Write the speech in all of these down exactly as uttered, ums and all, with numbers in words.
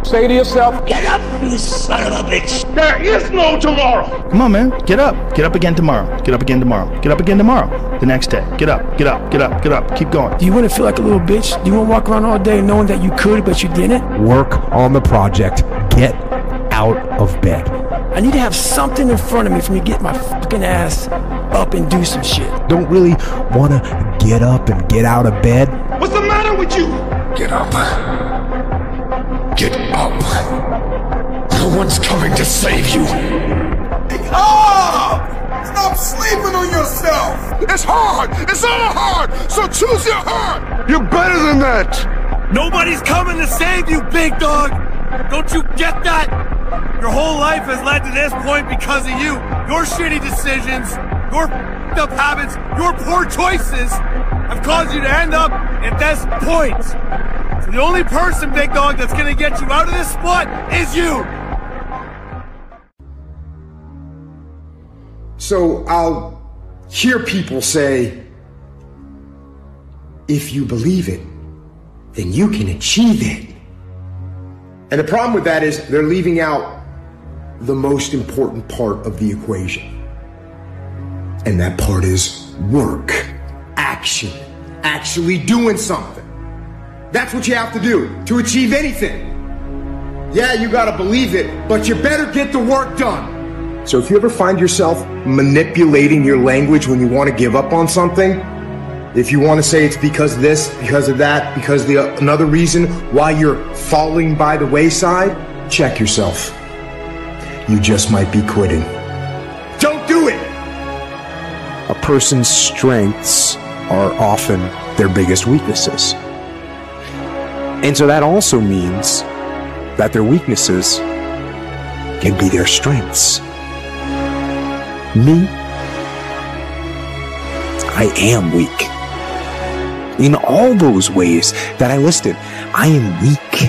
Say to yourself, get up, you son of a bitch. There is no tomorrow. Come on, man. Get up. Get up again tomorrow. Get up again tomorrow. Get up again tomorrow. The next day. Get up. Get up. Get up. Get up. Keep going. Do you want to feel like a little bitch? Do you want to walk around all day knowing that you could, but you didn't? Work on the project. Get out of bed. I need to have something in front of me for me to get my fucking ass up and do some shit. Don't really want to get up and get out of bed. What's the matter with you? Get up. Get up. No one's coming to save you. Oh! Stop sleeping on yourself! It's hard! It's all hard! So choose your heart! You're better than that! Nobody's coming to save you, big dog! Don't you get that? Your whole life has led to this point because of you. Your shitty decisions, your f***ed up habits, your poor choices have caused you to end up at this point. So the only person, big dog, that's gonna get you out of this spot is you! So I'll hear people say, if you believe it, then you can achieve it. And the problem with that is they're leaving out the most important part of the equation. And that part is work, action, actually doing something. That's what you have to do to achieve anything. Yeah, you gotta believe it, but you better get the work done. So if you ever find yourself manipulating your language when you want to give up on something, if you want to say it's because of this, because of that, because the uh, another reason why you're falling by the wayside, check yourself. You just might be quitting. Don't do it! A person's strengths are often their biggest weaknesses. And so that also means that their weaknesses can be their strengths. Me, I am weak. In all those ways that I listed, I am weak.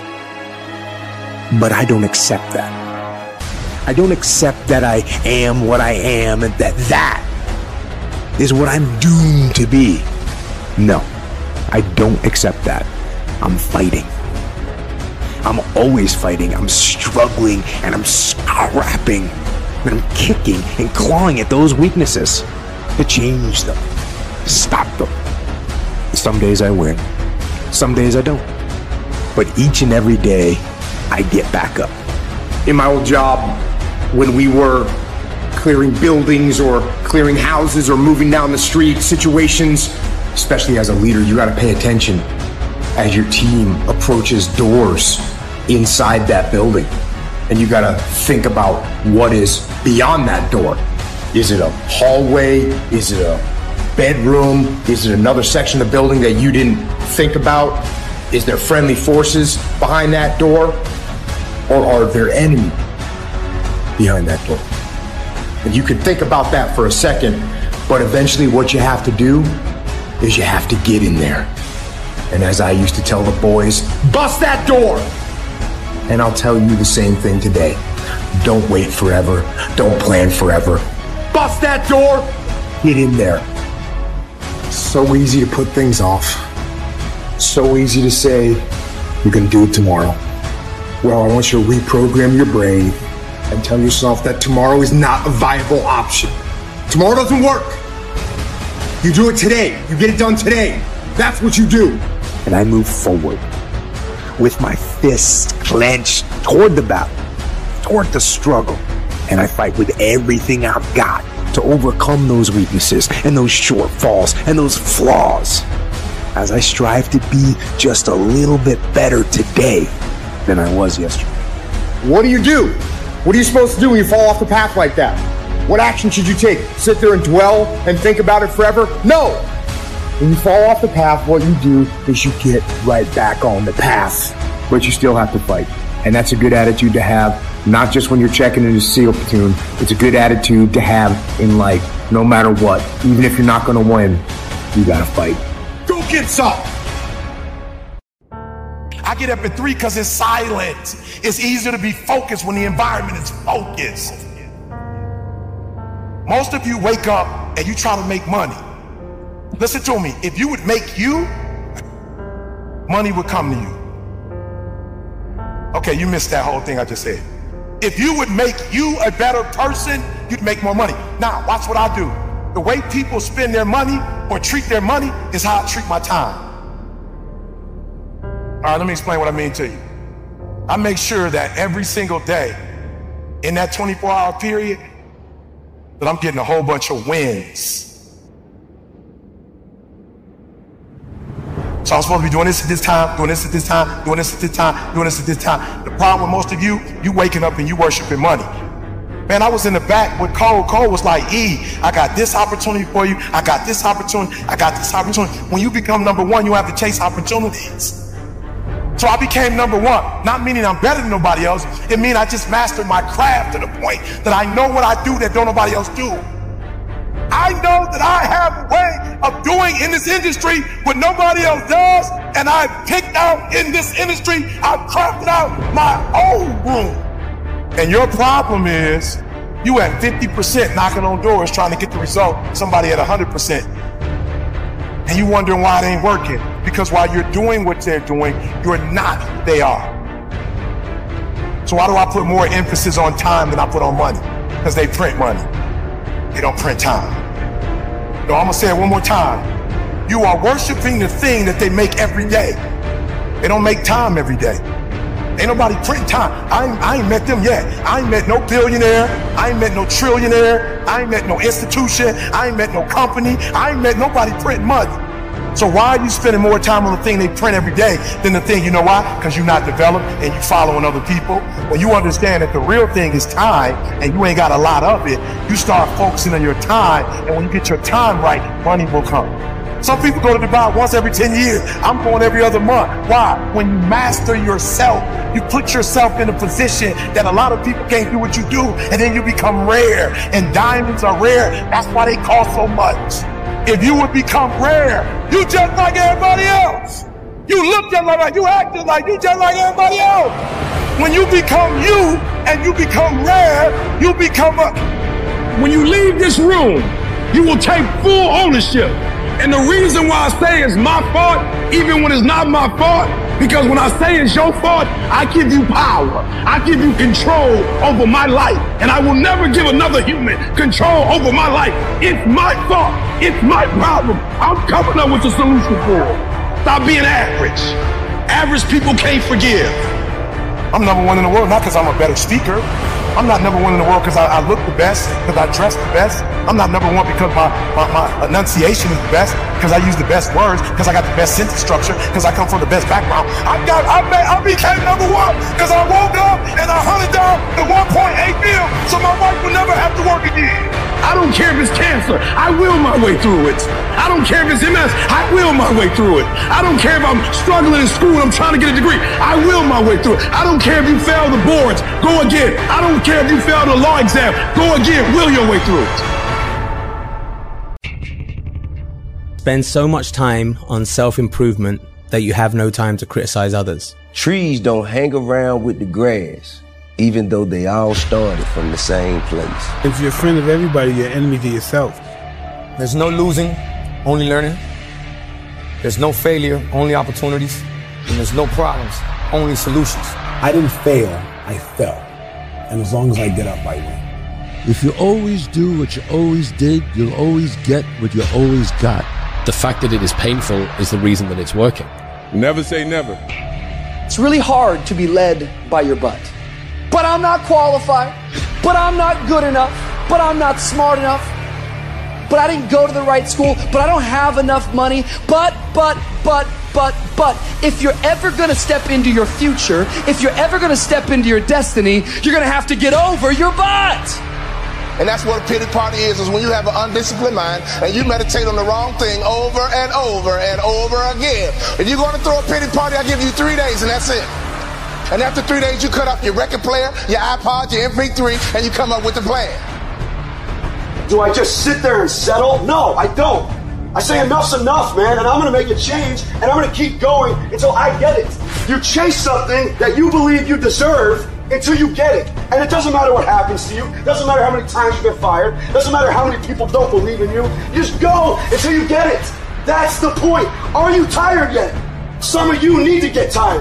But I don't accept that. I don't accept that I am what I am and that that is what I'm doomed to be. No, I don't accept that. I'm fighting. I'm always fighting. I'm struggling and I'm scrapping. And I'm kicking and clawing at those weaknesses to change them, to stop them. Some days I win, some days I don't. But each and every day, I get back up. In my old job, when we were clearing buildings or clearing houses or moving down the street, situations, especially as a leader, you gotta pay attention as your team approaches doors inside that building. And you gotta think about what is beyond that door. Is it a hallway? Is it a bedroom? Is it another section of the building that you didn't think about? Is there friendly forces behind that door? Or are there enemies behind that door? And you can think about that for a second, but eventually what you have to do is you have to get in there. And as I used to tell the boys, bust that door! And I'll tell you the same thing today. Don't wait forever. Don't plan forever. Bust that door! Get in there. So easy to put things off. So easy to say, you're gonna do it tomorrow. Well, I want you to reprogram your brain and tell yourself that tomorrow is not a viable option. Tomorrow doesn't work. You do it today. You get it done today. That's what you do. And I move forward with my fists clenched toward the battle, toward the struggle. And I fight with everything I've got to overcome those weaknesses and those shortfalls and those flaws as I strive to be just a little bit better today than I was yesterday. What do you do? What are you supposed to do when you fall off the path like that? What action should you take? Sit there and dwell and think about it forever? No! When you fall off the path, what you do is you get right back on the path. But you still have to fight. And that's a good attitude to have, not just when you're checking into SEAL platoon. It's a good attitude to have in life, no matter what. Even if you're not going to win, you got to fight. Go get some! I get up at three because it's silent. It's easier to be focused when the environment is focused. Most of you wake up and you try to make money. Listen to me. If you would make you, money would come to you. Okay, you missed that whole thing I just said. If you would make you a better person, you'd make more money. Now, watch what I do. The way people spend their money or treat their money is how I treat my time. All right, let me explain what I mean to you. I make sure that every single day in that twenty-four hour period that I'm getting a whole bunch of wins. So I'm supposed to be doing this at this time, doing this at this time, doing this at this time, doing this at this time. The problem with most of you, you waking up and you worshiping money. Man, I was in the back with Cole. Cole was like, E, I got this opportunity for you. I got this opportunity. I got this opportunity. When you become number one, you have to chase opportunities. So I became number one, not meaning I'm better than nobody else. It means I just mastered my craft to the point that I know what I do that don't nobody else do. I know that I have a way of doing in this industry what nobody else does, and I've picked out in this industry, I've crafted out my own room. And your problem is you at fifty percent knocking on doors trying to get the result, somebody at one hundred percent. And you wondering why it ain't working. Because while you're doing what they're doing, you're not who they are. So why do I put more emphasis on time than I put on money? Because they print money. They don't print time. No, I'm gonna say it one more time. You are worshiping the thing that they make every day. They don't make time every day. Ain't nobody printing time. I ain't, I ain't met them yet. I ain't met no billionaire. I ain't met no trillionaire. I ain't met no institution. I ain't met no company. I ain't met nobody printing money. So why are you spending more time on the thing they print every day than the thing, you know why? Because you're not developed and you following other people. When you understand that the real thing is time and you ain't got a lot of it, you start focusing on your time. And when you get your time right, money will come. Some people go to Dubai once every ten years. I'm going every other month. Why? When you master yourself, you put yourself in a position that a lot of people can't do what you do, and then you become rare. And diamonds are rare. That's why they cost so much. If you would become rare, you just like everybody else. You look just like, you act just like, you just like everybody else. When you become you and you become rare, you become a... When you leave this room, you will take full ownership. And the reason why I say it's my fault, even when it's not my fault, because when I say it's your fault, I give you power. I give you control over my life. And I will never give another human control over my life. It's my fault. It's my problem. I'm coming up with a solution for it. Stop being average. Average people can't forgive. I'm number one in the world, not because I'm a better speaker. I'm not number one in the world because I, I look the best, because I dress the best. I'm not number one because my, my, my enunciation is the best, because I use the best words, because I got the best sentence structure, because I come from the best background. I got, I, made, I became number one because I woke up and I hunted down the one point eight mil so my wife would never have to work again. I don't care if it's cancer. I will my way through it. I don't care if it's M S. I will my way through it. I don't care if I'm struggling in school and I'm trying to get a degree. I will my way through it. I don't care if you fail the boards. Go again. I don't care if you fail the law exam. Go again. Will your way through it. Spend so much time on self-improvement that you have no time to criticize others. Trees don't hang around with the grass, even though they all started from the same place. If you're a friend of everybody, you're an enemy to yourself. There's no losing, only learning. There's no failure, only opportunities. And there's no problems, only solutions. I didn't fail, I fell. And as long as I get up, I win. If you always do what you always did, you'll always get what you always got. The fact that it is painful is the reason that it's working. Never say never. It's really hard to be led by your butt. But I'm not qualified. But I'm not good enough. But I'm not smart enough. But I didn't go to the right school. But I don't have enough money. But, but, but, but, but. If you're ever going to step into your future, if you're ever going to step into your destiny, you're going to have to get over your butt. And that's what a pity party is, is when you have an undisciplined mind and you meditate on the wrong thing over and over and over again. If you're going to throw a pity party, I give you three days and that's it. And after three days, you cut up your record player, your iPod, your M P three, and you come up with a plan. Do I just sit there and settle? No, I don't. I say enough's enough, man, and I'm going to make a change, and I'm going to keep going until I get it. You chase something that you believe you deserve until you get it. And it doesn't matter what happens to you. It doesn't matter how many times you get fired. It doesn't matter how many people don't believe in you. You just go until you get it. That's the point. Are you tired yet? Some of you need to get tired.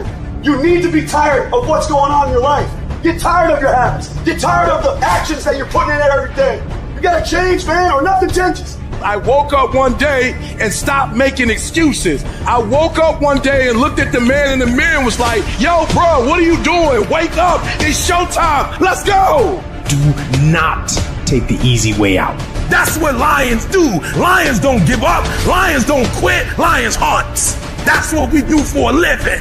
You need to be tired of what's going on in your life. Get tired of your habits. Get tired of the actions that you're putting in every day. You gotta change, man, or nothing changes. I woke up one day and stopped making excuses. I woke up one day and looked at the man in the mirror and was like, yo, bro, what are you doing? Wake up. It's showtime. Let's go. Do not take the easy way out. That's what lions do. Lions don't give up. Lions don't quit. Lions hunt. That's what we do for a living.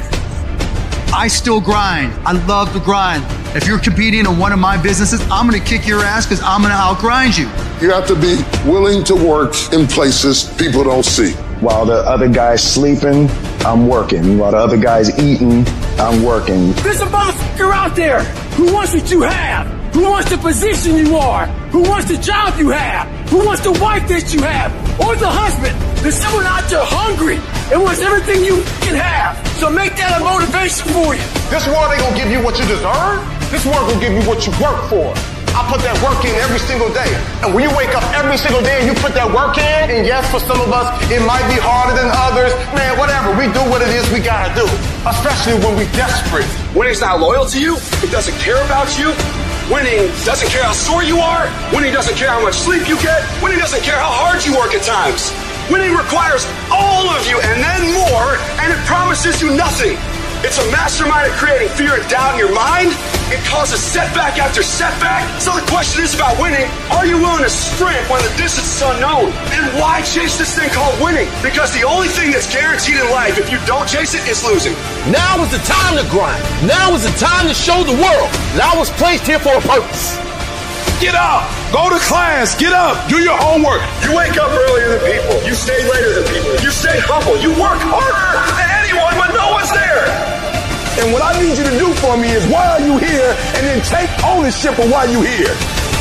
I still grind. I love to grind. If you're competing in one of my businesses, I'm going to kick your ass because I'm going to outgrind you. You have to be willing to work in places people don't see. While the other guy's sleeping, I'm working. While the other guy's eating, I'm working. There's a motherfucker out there who wants what you have, who wants the position you are, who wants the job you have, who wants the wife that you have, or the husband. There's someone out there hungry and wants everything you can have. So make that a motivation for you. This world ain't gonna give you what you deserve. This world will give you what you work for. I put that work in every single day. And when you wake up every single day and you put that work in, and yes, for some of us, it might be harder than others. Man, whatever, we do what it is we gotta do. Especially when we're desperate. Winning's not loyal to you. It doesn't care about you. Winning doesn't care how sore you are. Winning doesn't care how much sleep you get. Winning doesn't care how hard you work at times. Winning requires all of you and then more, and it promises you nothing. It's a mastermind at creating fear and doubt in your mind. It causes setback after setback. So the question is about winning. Are you willing to sprint when the distance is unknown? And why chase this thing called winning? Because the only thing that's guaranteed in life, if you don't chase it, is losing. Now is the time to grind. Now is the time to show the world that I was placed here for a purpose. Get up. Go to class. Get up. Do your homework. You wake up earlier than people. You stay later than people. You stay humble. You work harder than anyone when no one's there. And what I need you to do for me is, why are you here? And then take ownership of why you're here.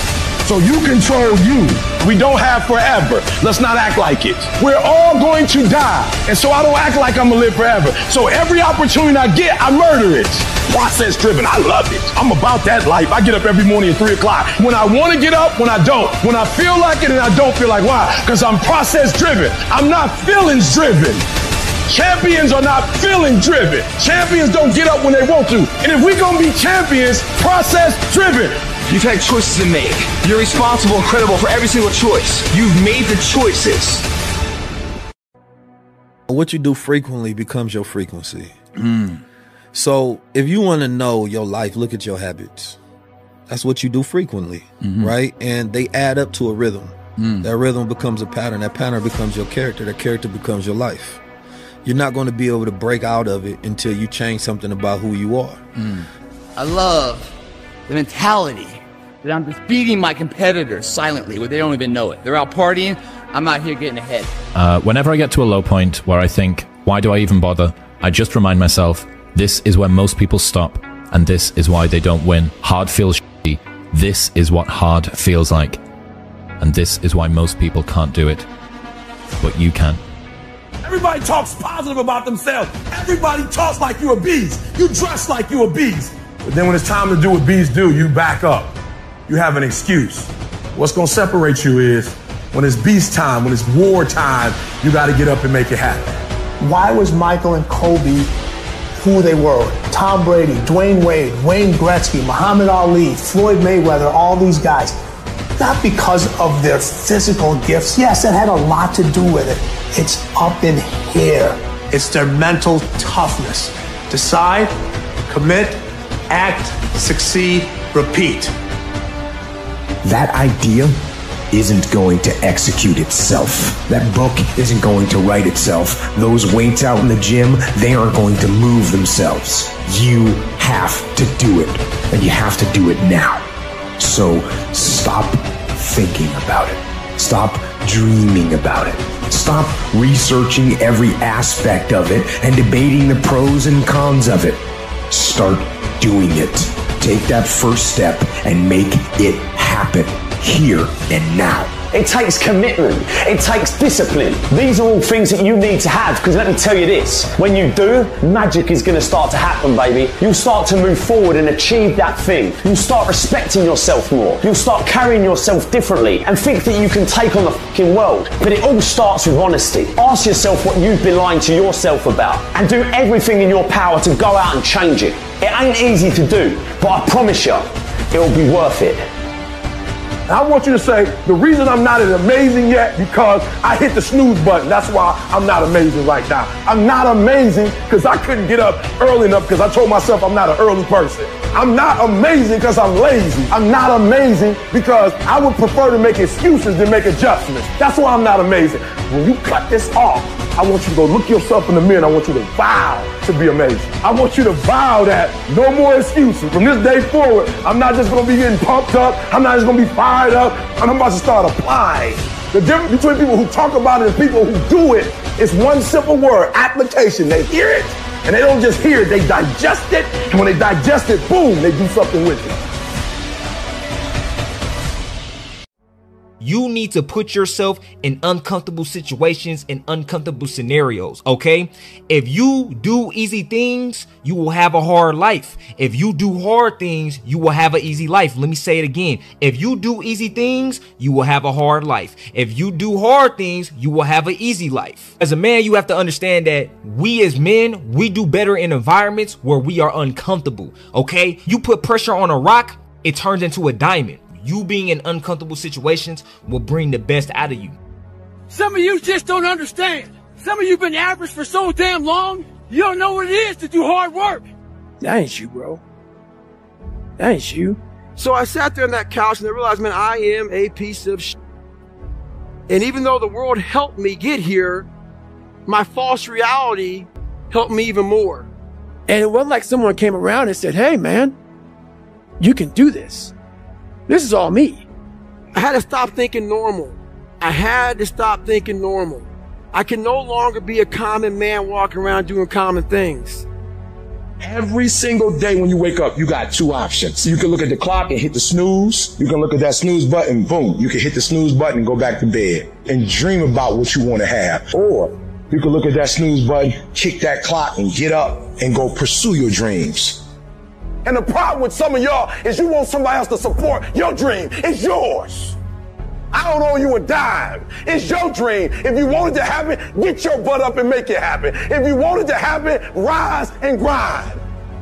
So you control you. We don't have forever. Let's not act like it. We're all going to die. And so I don't act like I'm going to live forever. So every opportunity I get, I murder it. Process driven. I love it. I'm about that life. I get up every morning at three o'clock. When I want to get up, when I don't. When I feel like it and I don't feel like, why? Because I'm process driven. I'm not feelings driven. Champions are not feeling driven. Champions don't get up when they want to. And if we're going to be champions, process driven. You've had choices to make. You're responsible and credible for every single choice. You've made the choices. What you do frequently becomes your frequency. Mm. So if you want to know your life, look at your habits. That's what you do frequently, mm-hmm. right? And they add up to a rhythm. Mm. That rhythm becomes a pattern. That pattern becomes your character. That character becomes your life. You're not going to be able to break out of it until you change something about who you are. Mm. I love the mentality that I'm just beating my competitors silently where they don't even know it. They're out partying. I'm out here getting ahead. Uh, whenever I get to a low point where I think, why do I even bother? I just remind myself, this is where most people stop, and this is why they don't win. Hard feels shitty. This is what hard feels like. And this is why most people can't do it. But you can. Everybody talks positive about themselves. Everybody talks like you're a beast. You dress like you're a beast. But then when it's time to do what beasts do, you back up. You have an excuse. What's going to separate you is when it's beast time, when it's war time, you got to get up and make it happen. Why was Michael and Kobe who they were? Tom Brady, Dwayne Wade, Wayne Gretzky, Muhammad Ali, Floyd Mayweather, all these guys. Not because of their physical gifts. Yes, it had a lot to do with it. It's up in here. It's their mental toughness. Decide, commit, act, succeed, repeat. That idea isn't going to execute itself. That book isn't going to write itself. Those weights out in the gym, they aren't going to move themselves. You have to do it, and you have to do it now. So stop thinking about it. Stop dreaming about it. Stop researching every aspect of it and debating the pros and cons of it. Start doing it. Take that first step and make it happen here and now. It takes commitment. It takes discipline. These are all things that you need to have, because let me tell you this, when you do, magic is going to start to happen, baby. You'll start to move forward and achieve that thing. You'll start respecting yourself more. You'll start carrying yourself differently and think that you can take on the fucking world. But it all starts with honesty. Ask yourself what you've been lying to yourself about and do everything in your power to go out and change it. It ain't easy to do, but I promise you, it'll be worth it. I want you to say, the reason I'm not as amazing yet, because I hit the snooze button. That's why I'm not amazing right now. I'm not amazing because I couldn't get up early enough because I told myself I'm not an early person. I'm not amazing because I'm lazy. I'm not amazing because I would prefer to make excuses than make adjustments. That's why I'm not amazing. When you cut this off, I want you to go look yourself in the mirror and I want you to vow to be amazing. I want you to vow that no more excuses. From this day forward, I'm not just gonna be getting pumped up. I'm not just gonna be fired up. And I'm about to start applying. The difference between people who talk about it and people who do it is one simple word, application. They hear it and they don't just hear it, they digest it. And when they digest it, boom, they do something with it. You need to put yourself in uncomfortable situations and uncomfortable scenarios, okay? If you do easy things, you will have a hard life. If you do hard things, you will have an easy life. Let me say it again. If you do easy things, you will have a hard life. If you do hard things, you will have an easy life. As a man, you have to understand that we as men, we do better in environments where we are uncomfortable, okay? You put pressure on a rock, it turns into a diamond. You being in uncomfortable situations will bring the best out of you. Some of you just don't understand. Some of you been average for so damn long, you don't know what it is to do hard work. That ain't you, bro. That ain't you. So I sat there on that couch and I realized, man, I am a piece of shit. And even though the world helped me get here, my false reality helped me even more. And it wasn't like someone came around and said, hey, man, you can do this. This is all me. I had to stop thinking normal. I had to stop thinking normal. I can no longer be a common man walking around doing common things. Every single day when you wake up, you got two options. You can look at the clock and hit the snooze. You can look at that snooze button, boom. You can hit the snooze button and go back to bed and dream about what you want to have. Or you can look at that snooze button, kick that clock and get up and go pursue your dreams. And the problem with some of y'all is you want somebody else to support your dream. It's yours. I don't owe you a dime. It's your dream. If you want it to happen, get your butt up and make it happen. If you want it to happen, rise and grind.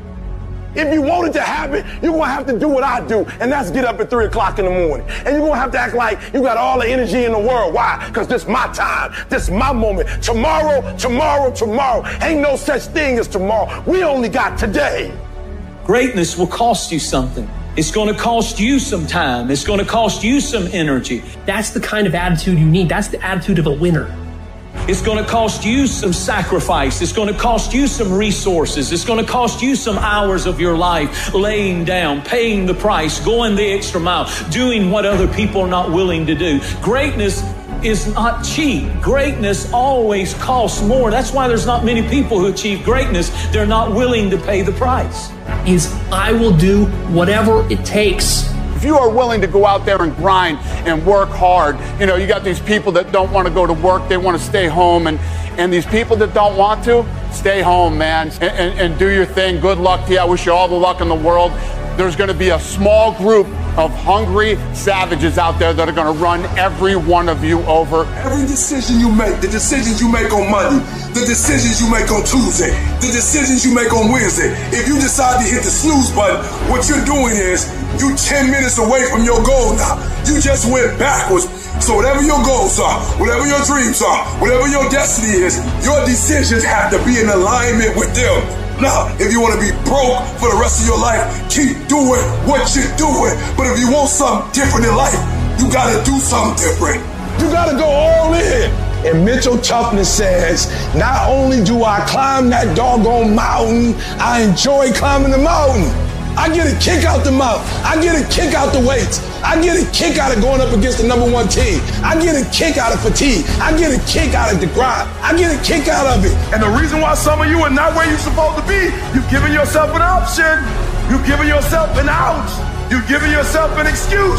If you want it to happen, you're going to have to do what I do, and that's get up at three o'clock in the morning. And you're going to have to act like you got all the energy in the world. Why? Because this is my time. This is my moment. Tomorrow, tomorrow, tomorrow. Ain't no such thing as tomorrow. We only got today. Greatness will cost you something. It's going to cost you some time. It's going to cost you some energy. That's the kind of attitude you need. That's the attitude of a winner. It's going to cost you some sacrifice. It's going to cost you some resources. It's going to cost you some hours of your life laying down, paying the price, going the extra mile, doing what other people are not willing to do. Greatness is not cheap. Greatness always costs more. That's why there's not many people who achieve greatness. They're not willing to pay the price. Is I will do whatever it takes. If you are willing to go out there and grind and work hard, you know, you got these people that don't want to go to work, they want to stay home, and, and these people that don't want to, stay home, man, and, and, and do your thing. Good luck to you. I wish you all the luck in the world. There's going to be a small group of hungry savages out there that are going to run every one of you over. Every decision you make, the decisions you make on Monday, the decisions you make on Tuesday, the decisions you make on Wednesday, if you decide to hit the snooze button, what you're doing is you ten minutes away from your goal now. You just went backwards. So whatever your goals are, whatever your dreams are, whatever your destiny is, your decisions have to be in alignment with them. Now, if you want to be broke for the rest of your life, keep doing what you're doing. But if you want something different in life, you got to do something different. You got to go all in. And mental toughness says, not only do I climb that doggone mountain, I enjoy climbing the mountain. I get a kick out the mountain. I get a kick out the weights. I get a kick out of going up against the number one team. I get a kick out of fatigue. I get a kick out of the grind. I get a kick out of it. And the reason why some of you are not where you're supposed to be, you've given yourself an option. You've given yourself an out. You've given yourself an excuse.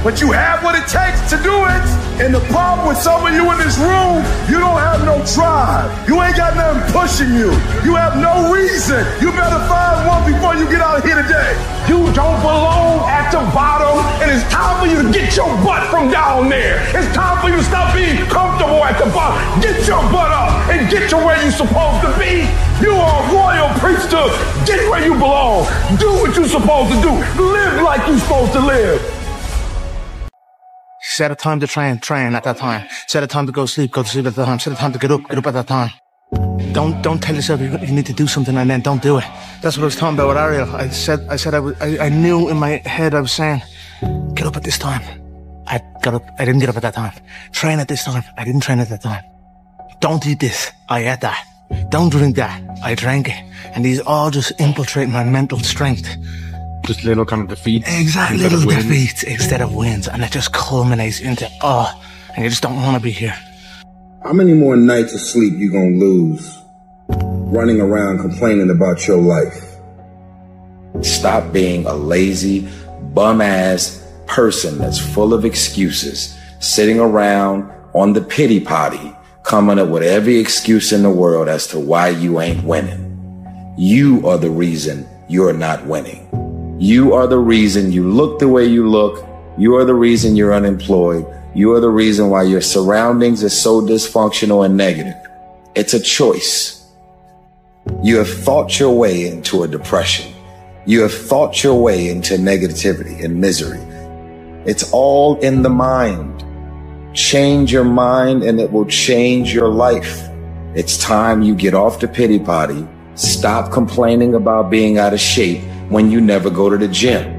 but you have what it takes to do it. And the problem with some of you in this room, you don't have no drive. You ain't got nothing pushing you. You have no reason. You better find one before you get out of here today. You don't belong at the bottom, and it's time for you to get your butt from down there. It's time for you to stop being comfortable at the bottom. Get your butt up and get to where you're supposed to be. You are a royal priesthood. Get where you belong. Do what you're supposed to do. Live like you're supposed to live. Set a time to train, train at that time. Set a time to go sleep, go to sleep at that time. Set a time to get up, get up at that time. Don't don't tell yourself you, you need to do something and then don't do it. That's what I was talking about with Ariel. I said I said I, was, I I knew in my head I was saying, get up at this time. I got up. I didn't get up at that time. Train at this time. I didn't train at that time. Don't eat this. I ate that. Don't drink that. I drank it. And these all just infiltrate my mental strength. Just little kind of defeats. Exactly, little defeats instead of wins. And it just culminates into, oh, and you just don't want to be here. How many more nights of sleep you gonna lose running around complaining about your life? Stop being a lazy, bum-ass person that's full of excuses, sitting around on the pity potty, coming up with every excuse in the world as to why you ain't winning. You are the reason you're not winning. You are the reason you look the way you look. You are the reason you're unemployed. You are the reason why your surroundings are so dysfunctional and negative. It's a choice. You have thought your way into a depression. You have thought your way into negativity and misery. It's all in the mind. Change your mind and it will change your life. It's time you get off the pity potty. Stop complaining about being out of shape when you never go to the gym.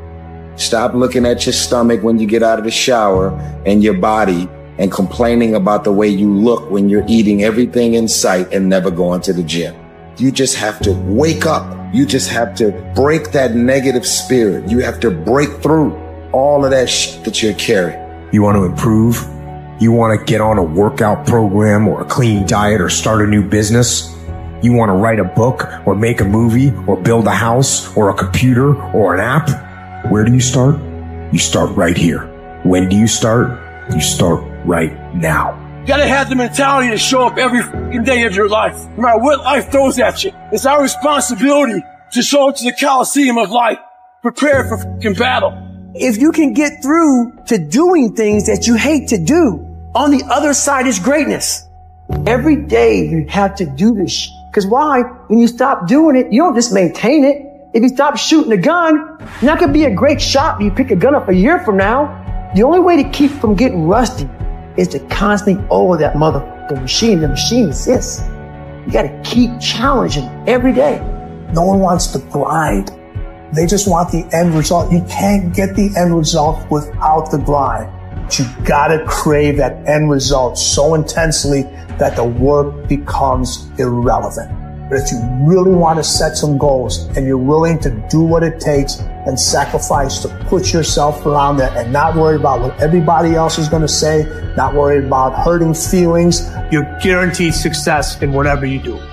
Stop looking at your stomach when you get out of the shower and your body and complaining about the way you look when you're eating everything in sight and never going to the gym. You just have to wake up. You just have to break that negative spirit. You have to break through all of that shit that you're carrying. You want to improve? You want to get on a workout program or a clean diet or start a new business? You want to write a book or make a movie or build a house or a computer or an app? Where do you start? You start right here. When do you start? You start right now. You gotta have the mentality to show up every fucking day of your life, no matter what life throws at you. It's our responsibility to show up to the Coliseum of life, prepared for fucking battle. If you can get through to doing things that you hate to do, on the other side is greatness. Every day you have to do this shit. Because why? When you stop doing it, you don't just maintain it. If you stop shooting a gun, you're not going to be a great shot when you pick a gun up a year from now. The only way to keep from getting rusty is to constantly oil that motherfucking machine. The machine exists. You got to keep challenging every day. No one wants to grind. They just want the end result. You can't get the end result without the grind. But you got to crave that end result so intensely that the work becomes irrelevant. But if you really want to set some goals and you're willing to do what it takes and sacrifice to put yourself around that and not worry about what everybody else is going to say, not worry about hurting feelings, you're guaranteed success in whatever you do.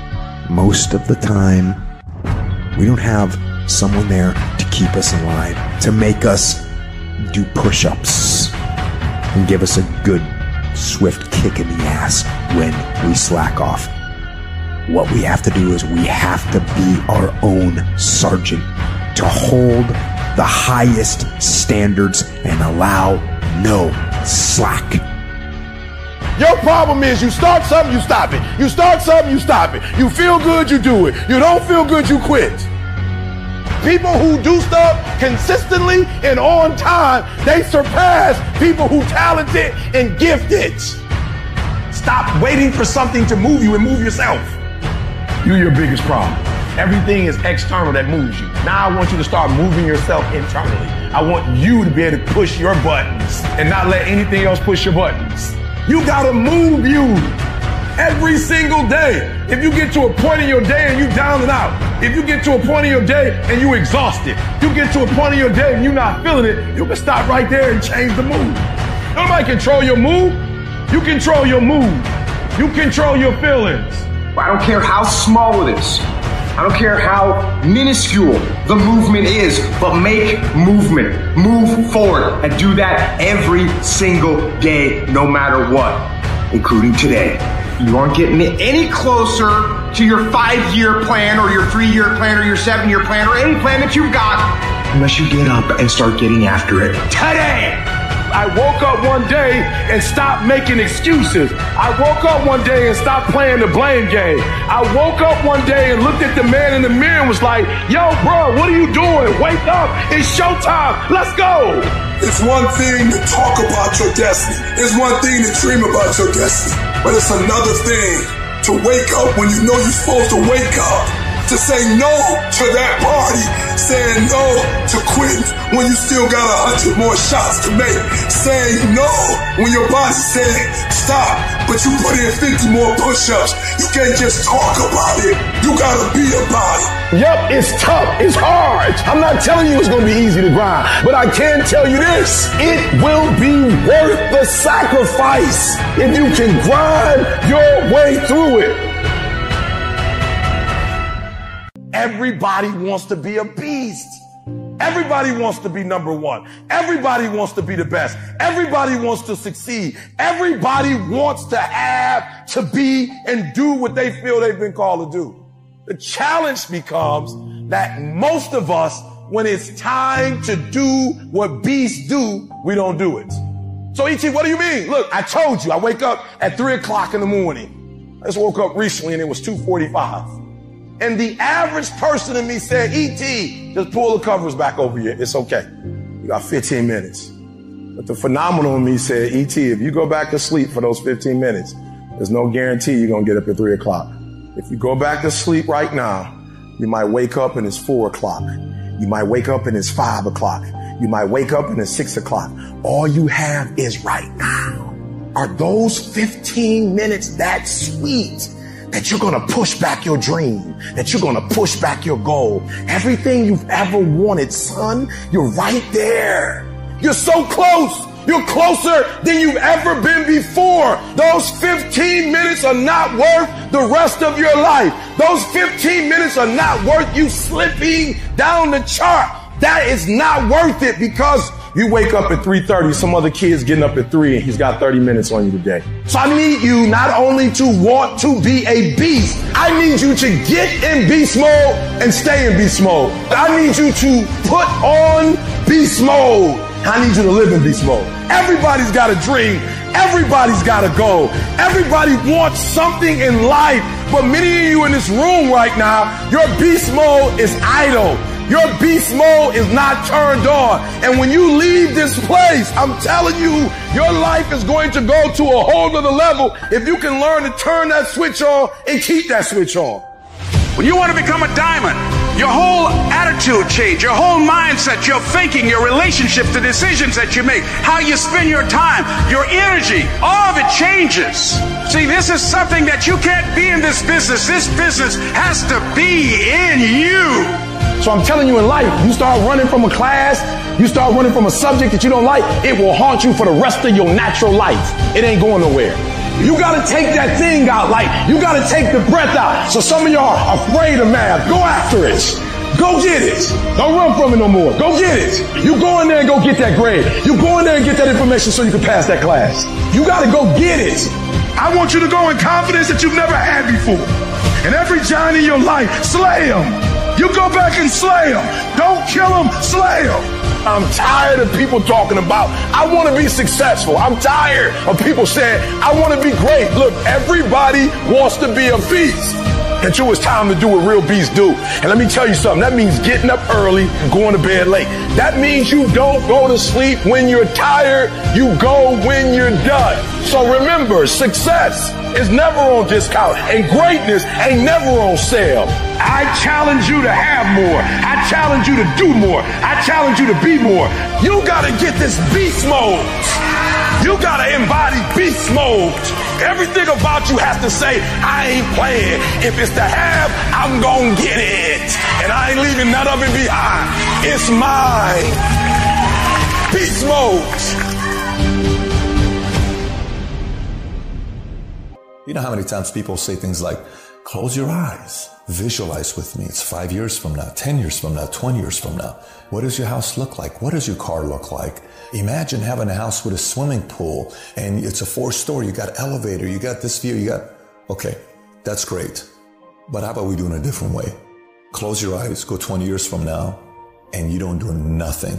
Most of the time, we don't have someone there to keep us alive, to make us do push-ups and give us a good, swift kick in the ass when we slack off. What we have to do is we have to be our own sergeant, to hold the highest standards and allow no slack. Your problem is you start something, you stop it. You start something, you stop it. You feel good, you do it. You don't feel good, you quit. People who do stuff consistently and on time, they surpass people who talented and gifted. Stop waiting for something to move you and move yourself. You're your biggest problem. Everything is external that moves you. Now I want you to start moving yourself internally. I want you to be able to push your buttons and not let anything else push your buttons. You gotta move you every single day. If you get to a point in your day and you down and out, if you get to a point in your day and you exhausted, you get to a point in your day and you're not feeling it, you can stop right there and change the mood. Nobody control your mood. You control your mood. You control your feelings. I don't care how small it is. I don't care how minuscule the movement is, but make movement. Move forward and do that every single day, no matter what, including today. You aren't getting any closer to your five-year plan or your three-year plan or your seven-year plan or any plan that you've got unless you get up and start getting after it today. I woke up one day and stopped making excuses. I woke up one day and stopped playing the blame game. I woke up one day and looked at the man in the mirror and was like, yo, bro, what are you doing? Wake up. It's showtime. Let's go. It's one thing to talk about your destiny. It's one thing to dream about your destiny. But it's another thing to wake up when you know you're supposed to wake up. To say no to that party, saying no to quitting when you still got a hundred more shots to make, saying no when your body said stop, but you put in fifty more push-ups. You can't just talk about it, you gotta be about it. Yep, it's tough, it's hard. I'm not telling you it's gonna be easy to grind, but I can tell you this, it will be worth the sacrifice if you can grind your way through it. Everybody wants to be a beast. Everybody wants to be number one. Everybody wants to be the best. Everybody wants to succeed. Everybody wants to have, to be, and do what they feel they've been called to do. The challenge becomes that most of us, when it's time to do what beasts do, we don't do it. So E T, what do you mean? Look, I told you, I wake up at three o'clock in the morning. I just woke up recently and it was two forty-five. And the average person in me said, E T, just pull the covers back over you. It's okay. You got fifteen minutes. But the phenomenal in me said, E T, if you go back to sleep for those fifteen minutes, there's no guarantee you're going to get up at three o'clock. If you go back to sleep right now, you might wake up and it's four o'clock. You might wake up and it's five o'clock. You might wake up and it's six o'clock. All you have is right now. Are those fifteen minutes that sweet that you're going to push back your dream, that you're going to push back your goal? Everything you've ever wanted, son, you're right there. You're so close. You're closer than you've ever been before. Those fifteen minutes are not worth the rest of your life. Those fifteen minutes are not worth you slipping down the chart. That is not worth it, because you wake up at three thirty, some other kid's getting up at three and he's got thirty minutes on you today. So I need you not only to want to be a beast, I need you to get in beast mode and stay in beast mode. I need you to put on beast mode. I need you to live in beast mode. Everybody's got a dream. Everybody's got a goal. Everybody wants something in life. But many of you in this room right now, your beast mode is idle. Your beast mode is not turned on. And when you leave this place, I'm telling you, your life is going to go to a whole other level if you can learn to turn that switch on and keep that switch on. When you want to become a diamond, your whole attitude change, your whole mindset, your thinking, your relationships, the decisions that you make, how you spend your time, your energy, all of it changes. See, this is something that you can't be in this business. This business has to be in you. So I'm telling you, in life, you start running from a class, you start running from a subject that you don't like, it will haunt you for the rest of your natural life. It ain't going nowhere. You gotta take that thing out, like, you gotta take the breath out. So some of y'all are afraid of math. Go after it. Go get it. Don't run from it no more. Go get it. You go in there and go get that grade. You go in there and get that information so you can pass that class. You gotta go get it. I want you to go in confidence that you've never had before. And every giant in your life, slay them. You go back and slay them. Don't kill them, slay them. I'm tired of people talking about, I want to be successful. I'm tired of people saying, I want to be great. Look, everybody wants to be a beast. Until it's time to do what real beasts do. And let me tell you something, that means getting up early and going to bed late. That means you don't go to sleep when you're tired, you go when you're done. So remember, success is never on discount and greatness ain't never on sale. I challenge you to have more. I challenge you to do more. I challenge you to be more. You gotta get this beast mode. You gotta embody beast mode. Everything about you has to say, I ain't playing. If it's to have, I'm gonna get it. And I ain't leaving none of it behind. It's mine. Beast mode. You know how many times people say things like, close your eyes. visualize with me. It's five years from now, ten years from now, twenty years from now. What does your house look like? What does your car look like? Imagine having a house with a swimming pool and it's a four story. You got elevator, you got this view, you got, okay, that's great. But how about we do it in a different way? Close your eyes, go twenty years from now, and you don't do nothing.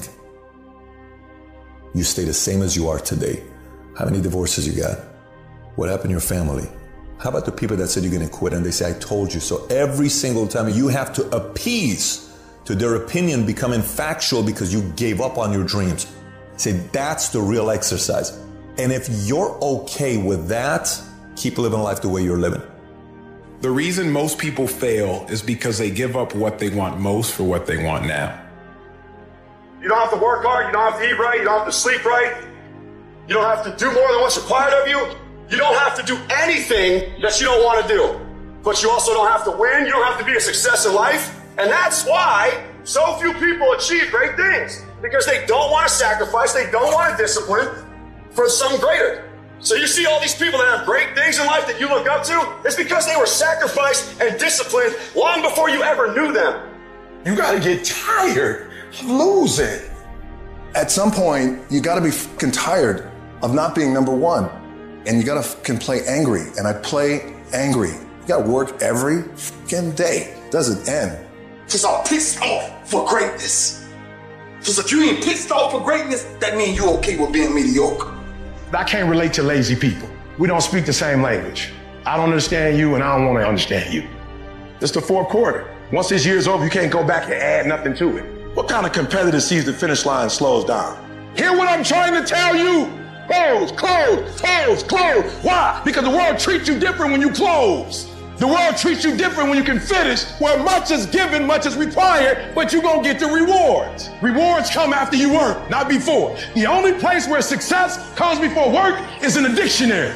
You stay the same as you are today. How many divorces you got? What happened to your family? How about the people that said you're going to quit and they say, I told you so? Every single time you have to appease to their opinion becoming factual because you gave up on your dreams. Say, that's the real exercise. And if you're okay with that, keep living life the way you're living. The reason most people fail is because they give up what they want most for what they want now. You don't have to work hard, you don't have to eat right, you don't have to sleep right, you don't have to do more than what's required of you. You don't have to do anything that you don't want to do. But you also don't have to win, you don't have to be a success in life. And that's why so few people achieve great things. Because they don't want to sacrifice, they don't want to discipline for something greater. So you see all these people that have great things in life that you look up to, it's because they were sacrificed and disciplined long before you ever knew them. You gotta get tired of losing. At some point, you gotta be fucking tired of not being number one. And you gotta fucking play angry. And I play angry. You gotta work every fucking day. It doesn't end. Because I'm pissed off for greatness. Because if you ain't pissed off for greatness, that means you're okay with being mediocre. I can't relate to lazy people. We don't speak the same language. I don't understand you and I don't want to understand you. It's the fourth quarter. Once this year's over, you can't go back and add nothing to it. What kind of competitor sees the finish line and slows down? Hear what I'm trying to tell you? Close, close, close, close. Why? Because the world treats you different when you close. The world treats you different when you can finish, where much is given, much is required, but you're gonna get the rewards. Rewards come after you work, not before. The only place where success comes before work is in the dictionary.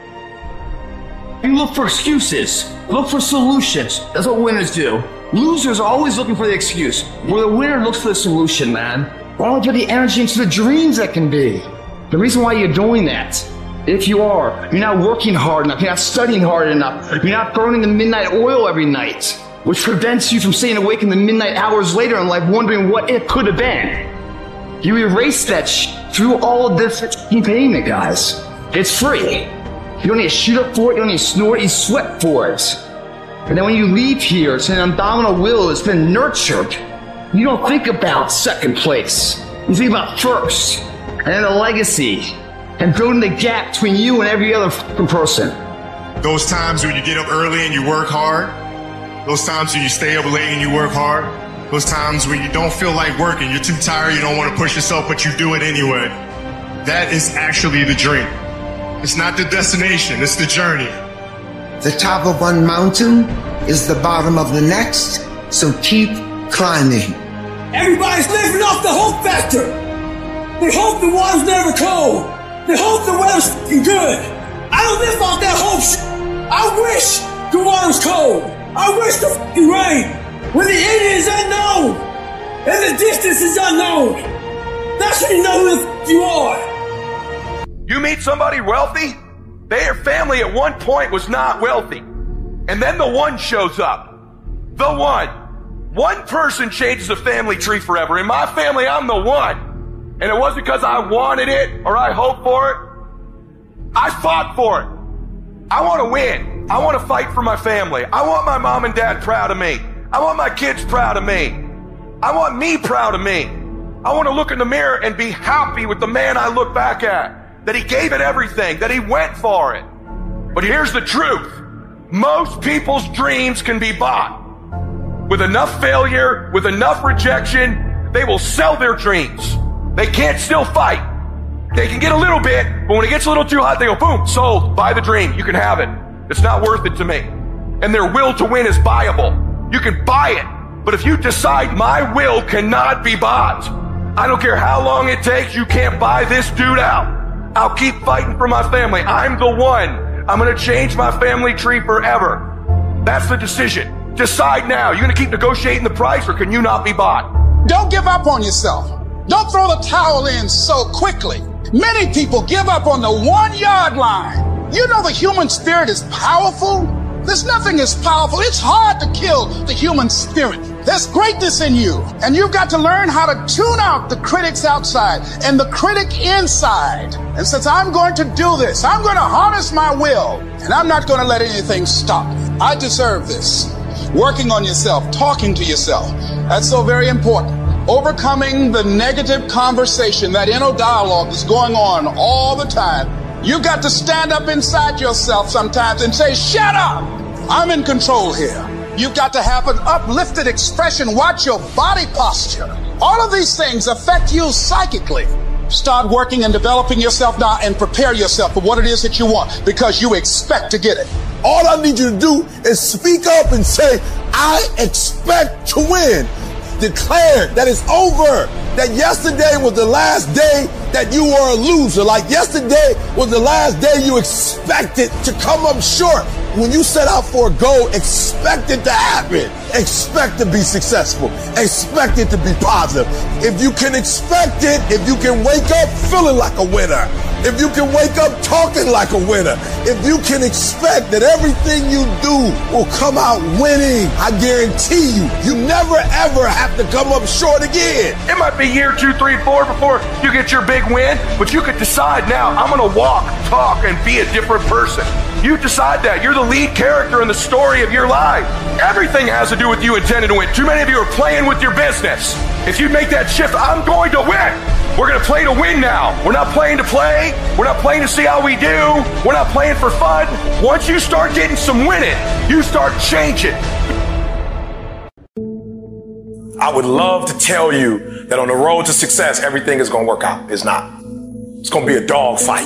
You look for excuses. Look for solutions. That's what winners do. Losers are always looking for the excuse, where the winner looks for the solution, man. Why don't you put the energy into the dreams that can be? The reason why you're doing that, if you are, you're not working hard enough, you're not studying hard enough, you're not burning the midnight oil every night, which prevents you from staying awake in the midnight hours later in life wondering what it could have been. You erase that sh through all of this payment, guys. It's free. You don't need to shoot up for it, you don't need to snore it, you sweat for it. And then when you leave here, it's an abdominal will that's been nurtured. You don't think about second place. You think about first, and then the legacy, and building the gap between you and every other fucking person. Those times when you get up early and you work hard, those times when you stay up late and you work hard, those times when you don't feel like working, you're too tired, you don't want to push yourself, but you do it anyway. That is actually the dream. It's not the destination, it's the journey. The top of one mountain is the bottom of the next, so keep climbing. Everybody's living off the hope factor. They hope the water's never cold. They hope the weather's f***ing good. I don't live off that hope shit. I wish the water's cold. I wish the f***ing rain. When the end is unknown and the distance is unknown, that's when you know who the f*** you are. You meet somebody wealthy, their family at one point was not wealthy. And then the one shows up. The one. One person changes the family tree forever. In my family, I'm the one. And it wasn't because I wanted it or I hoped for it. I fought for it. I want to win. I want to fight for my family. I want my mom and dad proud of me. I want my kids proud of me. I want me proud of me. I want to look in the mirror and be happy with the man I look back at. That he gave it everything. That he went for it. But here's the truth. Most people's dreams can be bought. With enough failure, with enough rejection, they will sell their dreams. They can't still fight. They can get a little bit, but when it gets a little too hot, they go, boom, sold, buy the dream. You can have it. It's not worth it to me. And their will to win is buyable. You can buy it. But if you decide my will cannot be bought, I don't care how long it takes, you can't buy this dude out. I'll keep fighting for my family. I'm the one. I'm going to change my family tree forever. That's the decision. Decide now. You're going to keep negotiating the price, or can you not be bought? Don't give up on yourself. Don't throw the towel in so quickly. Many people give up on the one yard line. You know the human spirit is powerful. There's nothing as powerful. It's hard to kill the human spirit. There's greatness in you. And you've got to learn how to tune out the critics outside and the critic inside. And since I'm going to do this, I'm going to harness my will. And I'm not going to let anything stop me. I deserve this. Working on yourself, talking to yourself. That's so very important. Overcoming the negative conversation, that inner dialogue that's going on all the time. You've got to stand up inside yourself sometimes and say, shut up! I'm in control here. You've got to have an uplifted expression. Watch your body posture. All of these things affect you psychically. Start working and developing yourself now and prepare yourself for what it is that you want, because you expect to get it. All I need you to do is speak up and say, I expect to win. Declare that it's over. That yesterday was the last day that you were a loser. Like yesterday was the last day you expected to come up short. When you set out for a goal, expect it to happen. Expect to be successful. Expect it to be positive. If you can expect it, if you can wake up feeling like a winner, if you can wake up talking like a winner, if you can expect that everything you do will come out winning, I guarantee you, you never ever have to come up short again. It might be year two, three, four before you get your big win, but you could decide now, I'm going to walk, talk, and be a different person. You decide that. You're the lead character in the story of your life. Everything has to do with you intending to win. Too many of you are playing with your business. If you make that shift, I'm going to win. We're going to play to win now. We're not playing to play. We're not playing to see how we do. We're not playing for fun. Once you start getting some winning, you start changing. I would love to tell you that on the road to success, everything is going to work out. It's not. It's going to be a dog fight.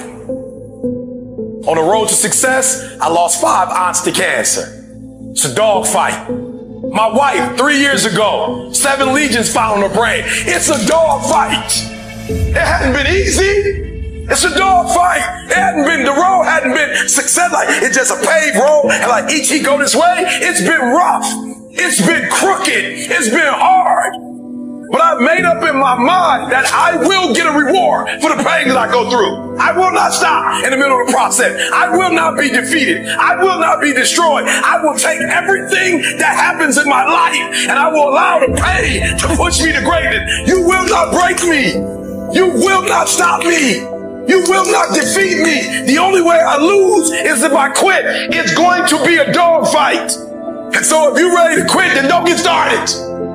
On the road to success, I lost five aunts to cancer. It's a dog fight. My wife, three years ago, seven legions found on her brain. It's a dog fight. It hadn't been easy. It's a dog fight. It hadn't been, the road hadn't been success. Like, it's just a paved road. And like, each he go this way, it's been rough. It's been crooked. It's been hard. But I've made up in my mind that I will get a reward for the pain that I go through. I will not stop in the middle of the process. I will not be defeated. I will not be destroyed. I will take everything that happens in my life and I will allow the pain to push me to greatness. You will not break me. You will not stop me. You will not defeat me. The only way I lose is if I quit. It's going to be a dog fight. And so if you're ready to quit, then don't get started.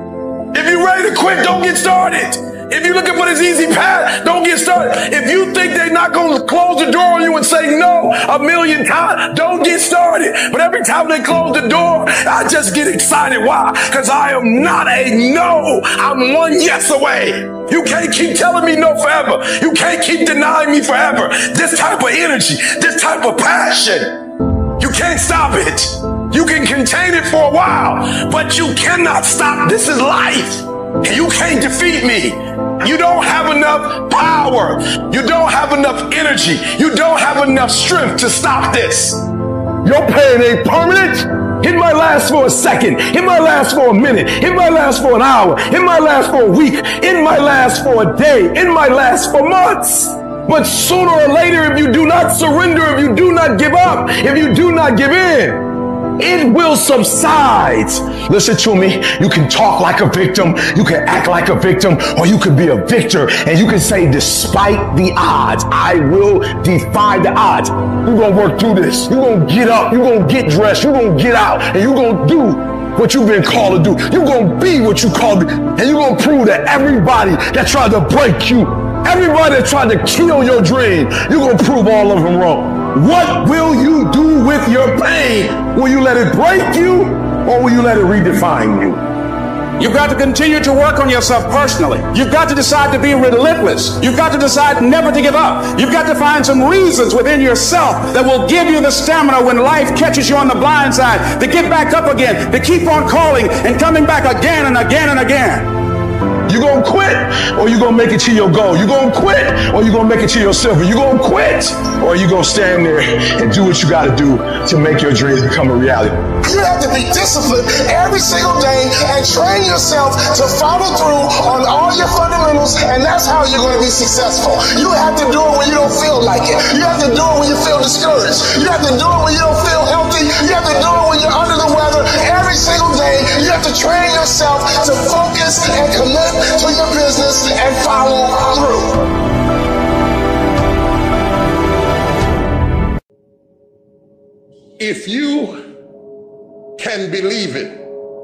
If you're ready to quit, don't get started. If you're looking for this easy path, don't get started. If you think they're not going to close the door on you and say no a million times, don't get started. But every time they close the door, I just get excited. Why? Because I am not a no. I'm one yes away. You can't keep telling me no forever. You can't keep denying me forever. This type of energy, this type of passion, you can't stop it. You can contain it for a while, but you cannot stop. This is life. And you can't defeat me. You don't have enough power. You don't have enough energy. You don't have enough strength to stop this. Your pain ain't permanent. It might last for a second. It might last for a minute. It might last for an hour. It might last for a week. It might last for a day. It might last for months. But sooner or later, if you do not surrender, if you do not give up, if you do not give in, it will subside. Listen to me. You can talk like a victim. You can act like a victim, or you can be a victor. And you can say, despite the odds, I will defy the odds. You're going to work through this. You're going to get up. You're going to get dressed. You're going to get out. And you're going to do what you've been called to do. You're going to be what you called to. And you're going to prove that everybody that tried to break you, everybody that tried to kill your dream, you're going to prove all of them wrong. What will you do with your pain? Will you let it break you, or will you let it redefine you? You've got to continue to work on yourself personally. You've got to decide to be relentless. You've got to decide never to give up. You've got to find some reasons within yourself that will give you the stamina when life catches you on the blind side to get back up again, to keep on calling and coming back again and again and again. You gonna quit or you gonna make it to your goal? You gonna quit or you gonna make it to your silver? You gonna quit or you gonna stand there and do what you gotta do to make your dreams become a reality? You have to be disciplined every single day and train yourself to follow through on all your fundamentals, and that's how you're going to be successful. You have to do it when you don't feel like it. You have to do it when you feel discouraged. You have to do it when you don't feel healthy. You have to do it when you're under the weather. Every single day, you have to train yourself to focus and commit to your business and follow through. If you can believe it,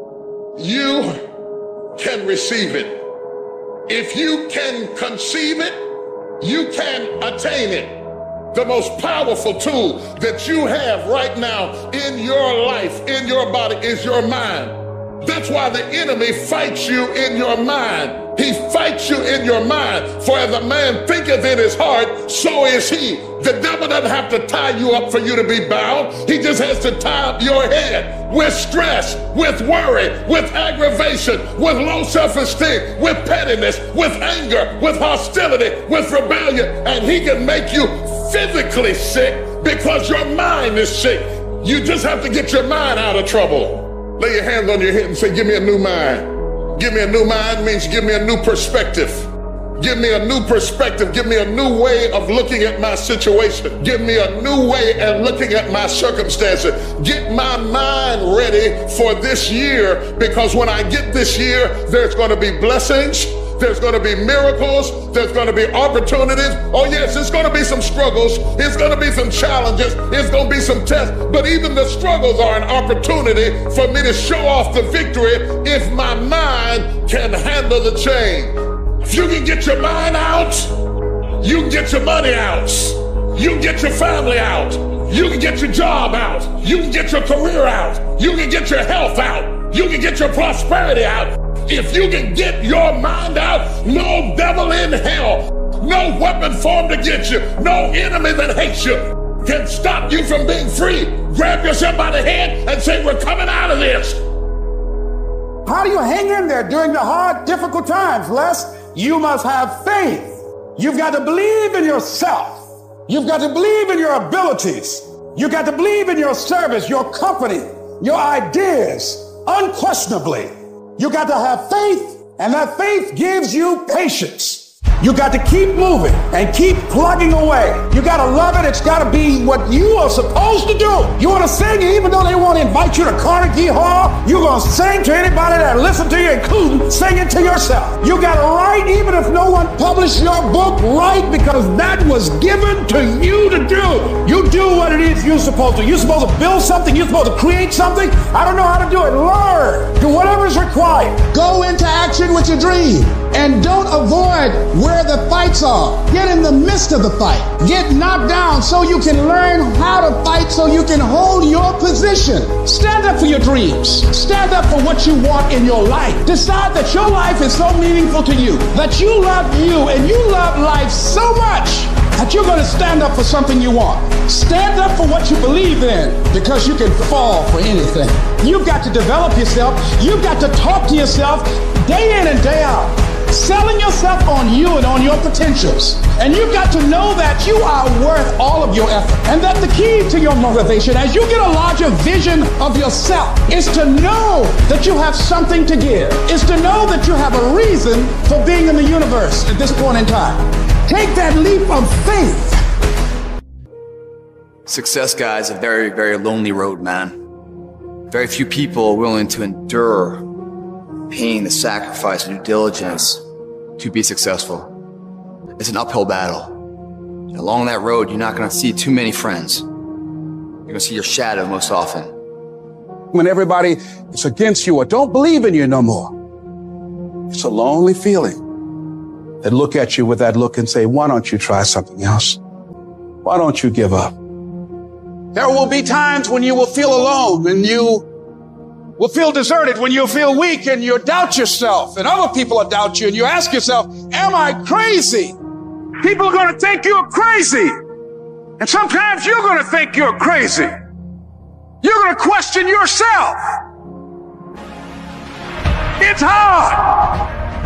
you can receive it. If you can conceive it, you can attain it. The most powerful tool that you have right now in your life, in your body, is your mind. That's why the enemy fights you in your mind. He fights you in your mind. For as a man thinketh in his heart, so is he. The devil doesn't have to tie you up for you to be bound. He just has to tie up your head with stress, with worry, with aggravation, with low self-esteem, with pettiness, with anger, with hostility, with rebellion. And he can make you physically sick because your mind is sick. You just have to get your mind out of trouble. Lay your hands on your head and say, give me a new mind. Give me a new mind means give me a new perspective. Give me a new perspective. Give me a new way of looking at my situation. Give me a new way of looking at my circumstances. Get my mind ready for this year, because when I get this year, there's going to be blessings. There's going to be miracles. There's going to be opportunities. Oh yes, it's going to be some struggles. It's going to be some challenges. It's going to be some tests. But even the struggles are an opportunity for me to show off the victory if my mind can handle the change. If you can get your mind out, you can get your money out. You can get your family out. You can get your job out. You can get your career out. You can get your health out. You can get your prosperity out. If you can get your mind out, no devil in hell, no weapon formed against you, no enemy that hates you can stop you from being free. Grab yourself by the head and say, we're coming out of this. How do you hang in there during the hard, difficult times, Les? You must have faith. You've got to believe in yourself. You've got to believe in your abilities. You've got to believe in your service, your company, your ideas, unquestionably. You got to have faith, and that faith gives you patience. You got to keep moving and keep plugging away. You got to love it. It's got to be what you are supposed to do. You want to sing, even though they want to invite you to Carnegie Hall, you're going to sing to anybody that listen to you, including singing to yourself. You got to write, even if no one published your book, write, because that was given to you to do. You do what it is you're supposed to. You're supposed to build something. You're supposed to create something. I don't know how to do it. Learn. Do whatever is required. Go into action with your dream, and don't avoid where the fights are. Get in the midst of the fight. Get knocked down so you can learn how to fight, so you can hold your position. Stand up for your dreams. Stand up for what you want in your life. Decide that your life is so meaningful to you, that you love you and you love life so much that you're going to stand up for something you want. Stand up for what you believe in, because you can fall for anything. You've got to develop yourself. You've got to talk to yourself day in and day out, selling yourself on you and on your potentials. And you've got to know that you are worth all of your effort, and that the key to your motivation, as you get a larger vision of yourself, is to know that you have something to give, is to know that you have a reason for being in the universe at this point in time. Take that leap of faith. Success, guys, a very, very lonely road, man. Very few people are willing to endure pain, the sacrifice, the due diligence to be successful. It's an uphill battle. And along that road, you're not going to see too many friends. You're going to see your shadow most often. When everybody is against you or don't believe in you no more, it's a lonely feeling. They look at you with that look and say, why don't you try something else? Why don't you give up? There will be times when you will feel alone, when you will feel deserted, when you'll feel weak and you doubt yourself and other people will doubt you, and you ask yourself, am I crazy? People are going to think you're crazy. And sometimes you're going to think you're crazy. You're going to question yourself. It's hard.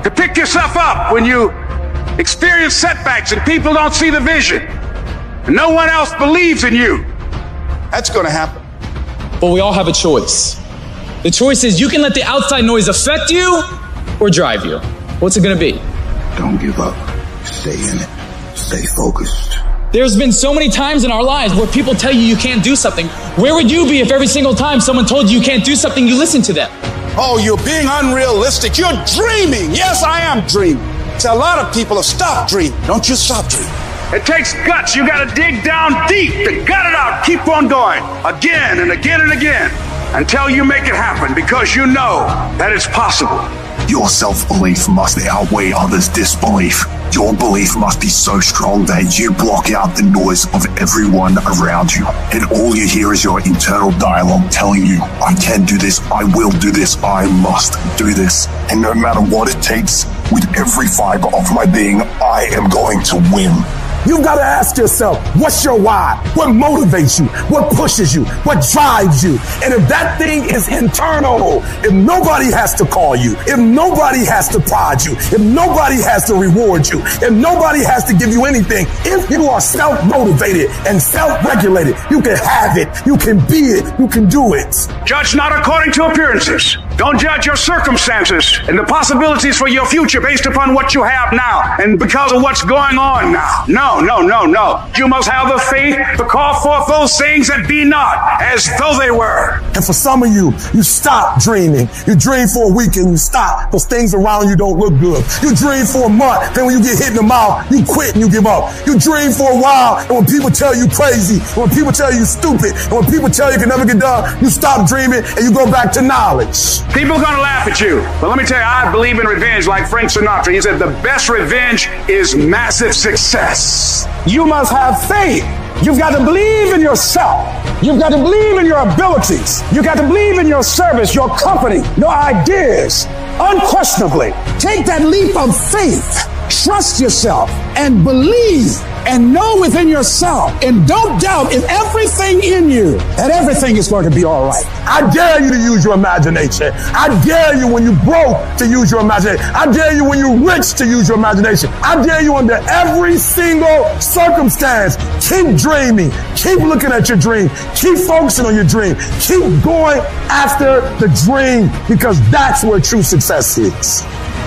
to pick yourself up when you experience setbacks and people don't see the vision. And no one else believes in you. That's going to happen. But we all have a choice. The choice is you can let the outside noise affect you or drive you. What's it going to be? Don't give up. Stay in it. Stay focused. There's been so many times in our lives where people tell you you can't do something. Where would you be if every single time someone told you you can't do something, you listened to them? Oh, you're being unrealistic. You're dreaming. Yes, I am dreaming. So a lot of people have stopped dreaming. Don't you stop dreaming. It takes guts. You got to dig down deep to gut it out. Keep on going again and again and again until you make it happen, because you know that it's possible. Your self-belief must outweigh others' disbelief. Your belief must be so strong that you block out the noise of everyone around you. And all you hear is your internal dialogue telling you, I can do this, I will do this, I must do this. And no matter what it takes, with every fiber of my being, I am going to win. You've got to ask yourself, what's your why? What motivates you? What pushes you? What drives you? And if that thing is internal, if nobody has to call you, if nobody has to prod you, if nobody has to reward you, if nobody has to give you anything, if you are self-motivated and self-regulated, you can have it, you can be it, you can do it. Judge not according to appearances. Don't judge your circumstances and the possibilities for your future based upon what you have now and because of what's going on now. No, no, no, no. You must have the faith to call forth those things that be not as though they were. And for some of you, you stop dreaming. You dream for a week and you stop because things around you don't look good. You dream for a month, then when you get hit in the mouth, you quit and you give up. You dream for a while, and when people tell you crazy, and when people tell you stupid, and when people tell you you can never get done, you stop dreaming and you go back to knowledge. People are going to laugh at you. But let me tell you, I believe in revenge like Frank Sinatra. He said the best revenge is massive success. You must have faith. You've got to believe in yourself. You've got to believe in your abilities. You've got to believe in your service, your company, your ideas. Unquestionably, take that leap of faith. Trust yourself and believe and know within yourself and don't doubt in everything in you that everything is going to be all right. I dare you to use your imagination. I dare you when you broke to use your imagination. I dare you when you're rich to use your imagination. I dare you under every single circumstance. Keep dreaming. Keep looking at your dream. Keep focusing on your dream. Keep going after the dream, because that's where true success is.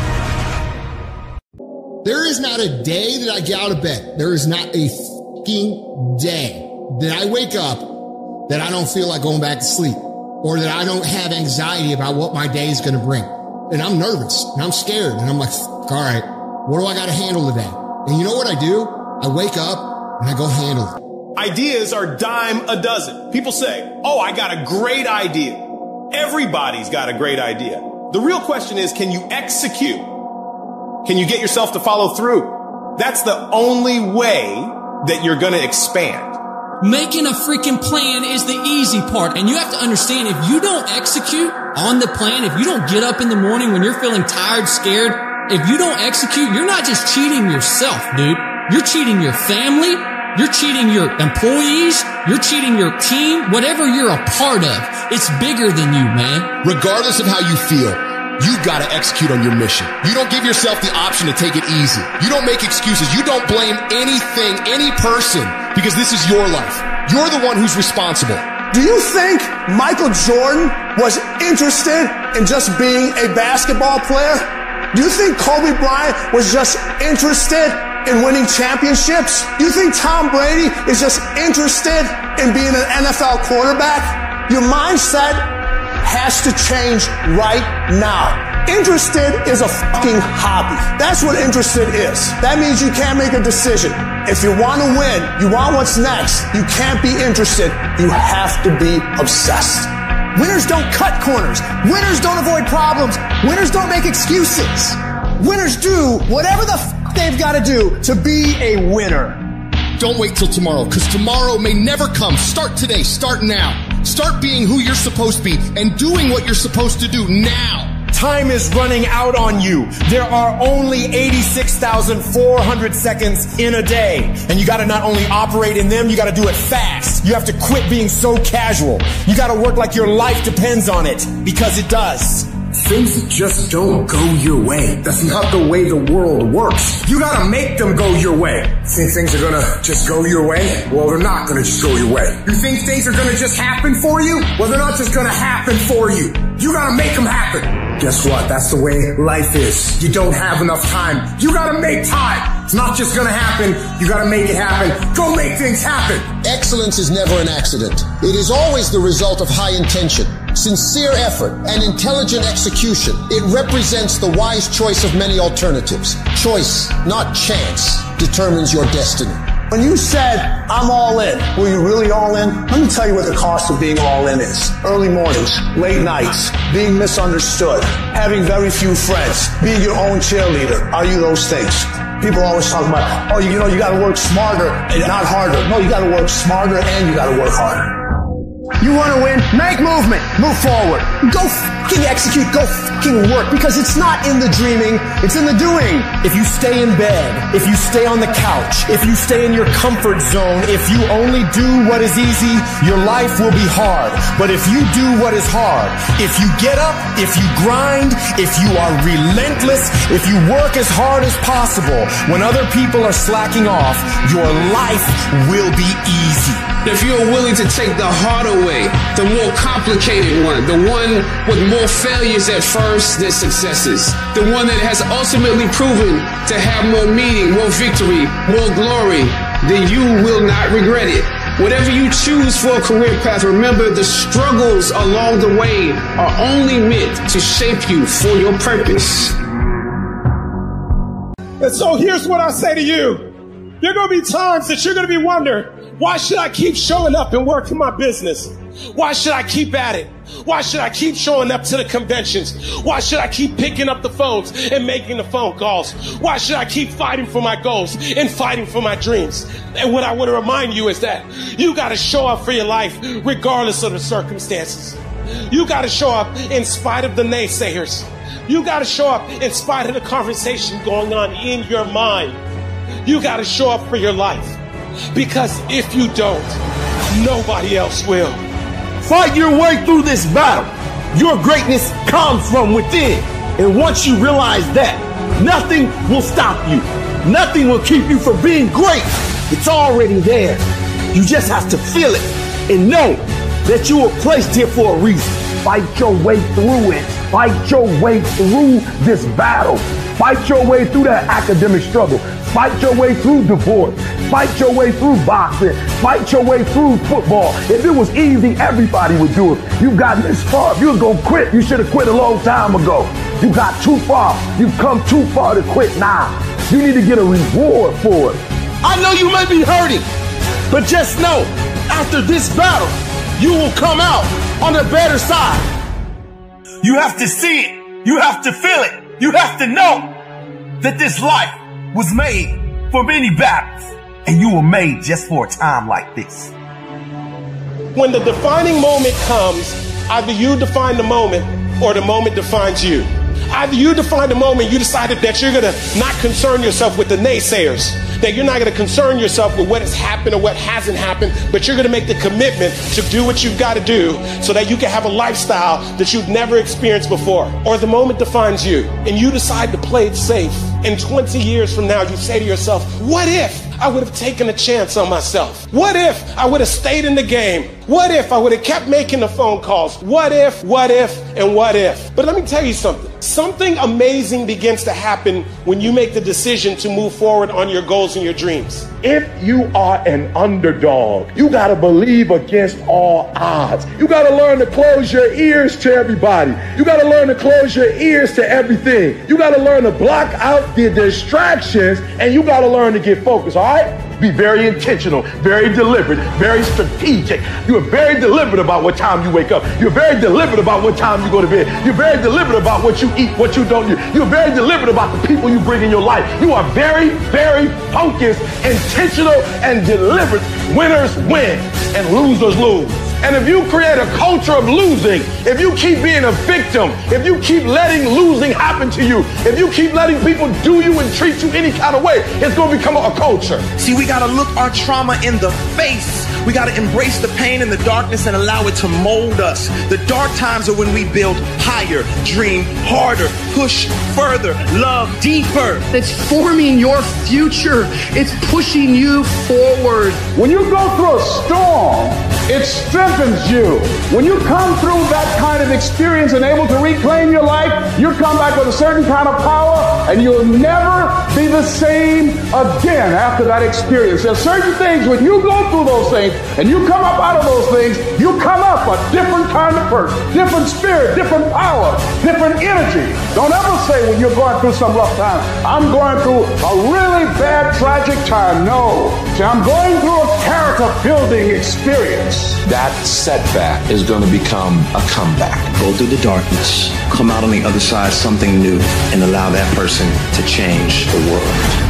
There is not a day that I get out of bed. There is not a fucking day that I wake up that I don't feel like going back to sleep, or that I don't have anxiety about what my day is going to bring. And I'm nervous and I'm scared and I'm like, all right, what do I got to handle today? And you know what I do? I wake up and I go handle it. Ideas are dime a dozen. People say, oh, I got a great idea. Everybody's got a great idea. The real question is, can you execute? Can you get yourself to follow through? That's the only way that you're going to expand. Making a freaking plan is the easy part. And you have to understand, if you don't execute on the plan, if you don't get up in the morning when you're feeling tired, scared, if you don't execute, you're not just cheating yourself, dude. You're cheating your family. You're cheating your employees. You're cheating your team. Whatever you're a part of, it's bigger than you, man. Regardless of how you feel, you got to execute on your mission. You don't give yourself the option to take it easy. You don't make excuses. You don't blame anything, any person, because this is your life. You're the one who's responsible. Do you think Michael Jordan was interested in just being a basketball player? Do you think Kobe Bryant was just interested in winning championships? Do you think Tom Brady is just interested in being an N F L quarterback? Your mindset has to change right now. Interested is a fucking hobby. That's what interested is. That means you can't make a decision. If you want to win, you want what's next, you can't be interested. You have to be obsessed. Winners don't cut corners. Winners don't avoid problems. Winners don't make excuses. Winners do whatever the f- they've got to do to be a winner. Don't wait till tomorrow, because tomorrow may never come. Start today. Start now. Start being who you're supposed to be and doing what you're supposed to do now. Time is running out on you. There are only eighty-six thousand four hundred seconds in a day. And you gotta not only operate in them, you gotta do it fast. You have to quit being so casual. You gotta work like your life depends on it, because it does. things just don't go your way. That's not the way the world works. You gotta make them go your way. You think things are gonna just go your way? Well, they're not gonna just go your way. You think things are gonna just happen for you? Well, they're not just gonna happen for you. You gotta make them happen. Guess what? That's the way life is. You don't have enough time. You gotta make time. It's not just gonna happen. You gotta make it happen. Go make things happen. Excellence is never an accident. It is always the result of high intention, sincere effort, and intelligent execution. It represents the wise choice of many alternatives. Choice, not chance, determines your destiny. When you said, I'm all in, were you really all in? Let me tell you what the cost of being all in is. Early mornings, late nights, being misunderstood, having very few friends, being your own cheerleader. Are you those things? People always talk about, oh, you know, you gotta work smarter and not harder. No, you gotta work smarter and you gotta work harder. You want to win? Make movement. Move forward. Go fucking execute. Go fucking work. Because it's not in the dreaming, it's in the doing. If you stay in bed, if you stay on the couch, if you stay in your comfort zone, if you only do what is easy, your life will be hard. But if you do what is hard, if you get up, if you grind, if you are relentless, if you work as hard as possible, when other people are slacking off, your life will be easy. If you're willing to take the harder way, the more complicated one, the one with more failures at first than successes, the one that has ultimately proven to have more meaning, more victory, more glory, then you will not regret it. Whatever you choose for a career path, remember the struggles along the way are only meant to shape you for your purpose. And so here's what I say to you. There are going to be times that you're going to be wondering, why should I keep showing up and working my business? Why should I keep at it? Why should I keep showing up to the conventions? Why should I keep picking up the phones and making the phone calls? Why should I keep fighting for my goals and fighting for my dreams? And what I want to remind you is that you got to show up for your life regardless of the circumstances. You got to show up in spite of the naysayers. You got to show up in spite of the conversation going on in your mind. You got to show up for your life. Because if you don't, nobody else will. Fight your way through this battle. Your greatness comes from within. And once you realize that, nothing will stop you. Nothing will keep you from being great. It's already there. You just have to feel it and know that you were placed here for a reason. Fight your way through it. Fight your way through this battle. Fight your way through that academic struggle. Fight your way through divorce. Fight your way through boxing. Fight your way through football. If it was easy, everybody would do it. You've gotten this far. If you was going to quit, you should have quit a long time ago. You got too far. You've come too far to quit now. You need to get a reward for it. I know you may be hurting, but just know, after this battle, you will come out on the better side. You have to see it. You have to feel it. You have to know that this life was made for many battles, and you were made just for a time like this. When the defining moment comes, either you define the moment or the moment defines you. Either you define the moment, you decided that you're going to not concern yourself with the naysayers, that you're not going to concern yourself with what has happened or what hasn't happened, but you're going to make the commitment to do what you've got to do so that you can have a lifestyle that you've never experienced before. Or the moment defines you and you decide to play it safe. And twenty years from now, you say to yourself, what if I would have taken a chance on myself? What if I would have stayed in the game? What if I would have kept making the phone calls? What if, what if, and what if? But let me tell you something. Something amazing begins to happen when you make the decision to move forward on your goals and your dreams. If you are an underdog, you got to believe against all odds. You got to learn to close your ears to everybody. You got to learn to close your ears to everything. You got to learn to block out the distractions, and you got to learn to get focused, all right? Be very intentional, very deliberate, very strategic. You are very deliberate about what time you wake up. You're very deliberate about what time you go to bed. You're very deliberate about what you eat, what you don't eat. You're very deliberate about the people you bring in your life. You are very, very focused, intentional, and deliberate. Winners win and losers lose. And if you create a culture of losing, if you keep being a victim, if you keep letting losing happen to you, if you keep letting people do you and treat you any kind of way, it's going to become a culture. See, we got to look our trauma in the face. We got to embrace the pain and the darkness and allow it to mold us. The dark times are when we build higher, dream harder, push further, love deeper. It's forming your future. It's pushing you forward. When you go through a storm, it strengthens you. When you come through that kind of experience and able to reclaim your life, you come back with a certain kind of power, and you'll never be the same again after that experience. There's certain things, when you go through those things and you come up out of those things, you come up a different kind of person, different spirit, different power, different energy. Don't ever say when you're going through some rough time, I'm going through a really bad, tragic time. No. See, I'm going through a character building experience. That setback is going to become a comeback. Go through the darkness, come out on the other side something new, and allow that person to change the world.